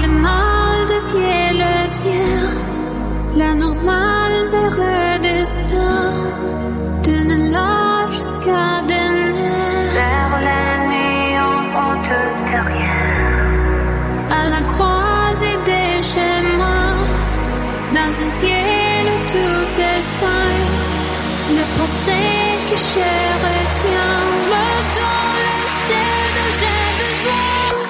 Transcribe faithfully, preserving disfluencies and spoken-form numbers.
le mal devient le bien, la normale vers le destin, de là jusqu'à demain. Vers la nuit en honte de rien, à la croisée des chemins, dans un ciel où tout est sain, le pensée que je retiens, le temps, le ciel dont j'ai besoin.